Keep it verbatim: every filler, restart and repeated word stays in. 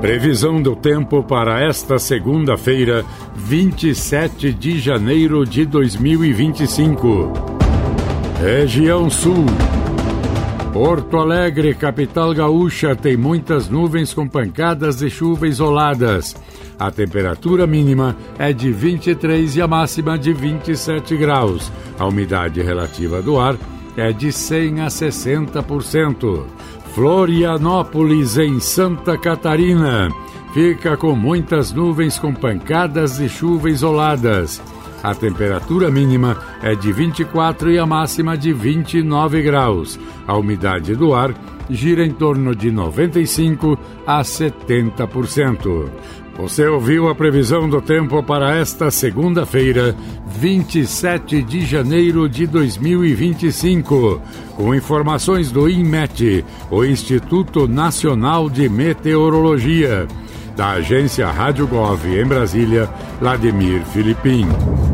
Previsão do tempo para esta segunda-feira, vinte e sete de janeiro de dois mil e vinte e cinco. Região Sul. Porto Alegre, capital gaúcha, tem muitas nuvens com pancadas de chuva isoladas. A temperatura mínima é de vinte e três e a máxima de vinte e sete graus. A umidade relativa do ar é de cem a sessenta por cento. Florianópolis, em Santa Catarina, fica com muitas nuvens com pancadas de chuva isoladas. A temperatura mínima é de vinte e quatro e a máxima de vinte e nove graus. A umidade do ar gira em torno de noventa e cinco a setenta por cento. Você ouviu a previsão do tempo para esta segunda-feira, vinte e sete de janeiro de dois mil e vinte e cinco, com informações do INMET, o Instituto Nacional de Meteorologia, da agência Rádio Gov em Brasília, Vladimir Filipim.